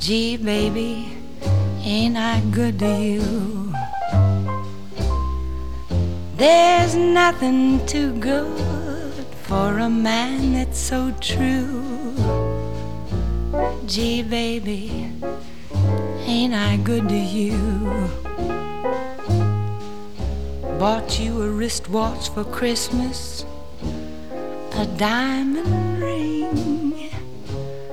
Gee, baby, ain't I good to you? There's nothing too good for a man that's so true. Gee, baby, ain't I good to you? Bought you a wristwatch for Christmas, a diamond ring.